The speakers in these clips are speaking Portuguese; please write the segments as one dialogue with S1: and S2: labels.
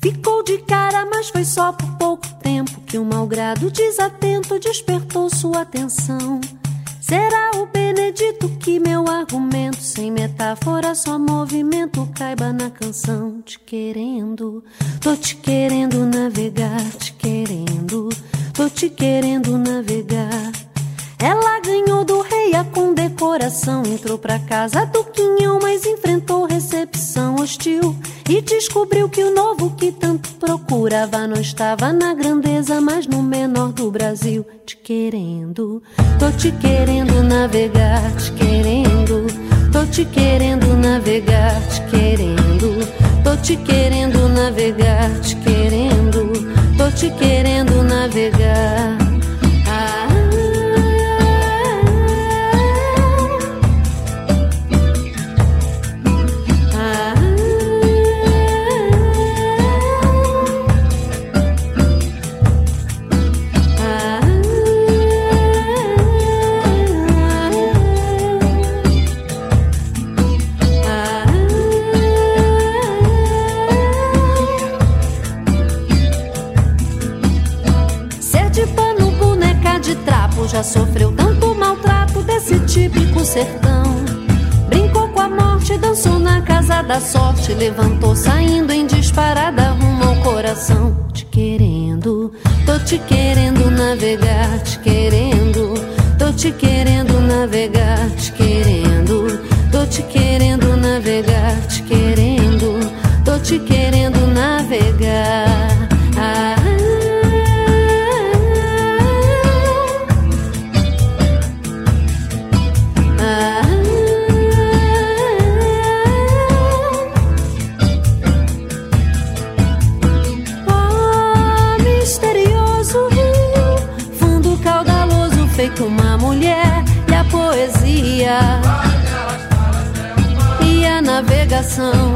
S1: Ficou de cara, mas foi só por pouco tempo que um malgrado desatento despertou sua atenção. Será o Benedito que meu argumento, sem metáfora, só movimento, caiba na canção. Te querendo, tô te querendo navegar, te querendo, tô te querendo navegar. Ela ganhou do rei a condecoração, entrou pra casa do quinhão, mas enfrentou recepção hostil e descobriu que o novo que tanto procurava não estava na grandeza, mas no menor do Brasil. Te querendo, tô te querendo navegar, te querendo, tô te querendo navegar, te querendo, tô te querendo navegar, te querendo, tô te querendo navegar. Já sofreu tanto maltrato desse típico sertão. Brincou com a morte, dançou na casa da sorte, levantou saindo em disparada rumo ao coração. Te querendo, tô te querendo navegar, te querendo, tô te querendo navegar, te querendo, tô te querendo navegar, te querendo, tô te querendo navegar. Feito uma mulher e a poesia e a navegação.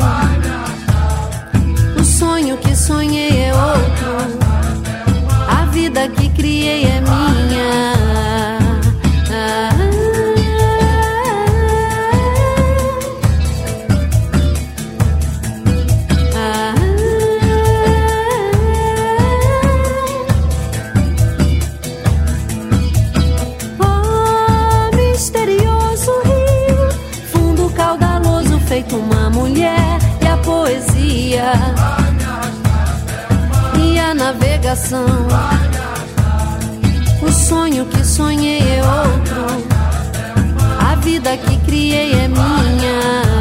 S1: O sonho que sonhei é outro, a vida que criei é minha. Feito uma mulher e a poesia e a navegação. O sonho que sonhei é outro, a vida que criei é minha.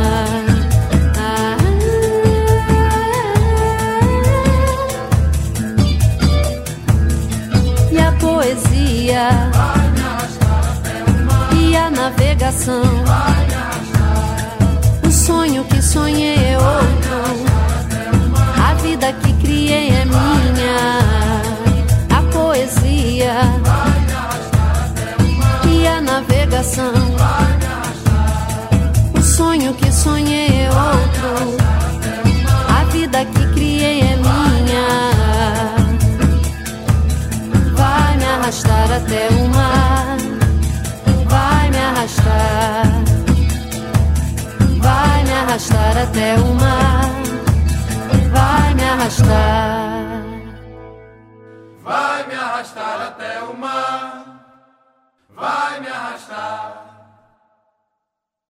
S1: E a poesia e a navegação. O sonho que sonhei é outro, a vida que criei é minha. A poesia e a navegação. O sonho que sonhei é outro, a vida que criei é minha. Vai me arrastar até o mar, vai me arrastar. Vai me arrastar até o mar, vai me arrastar.
S2: Vai me arrastar até o mar, vai me arrastar.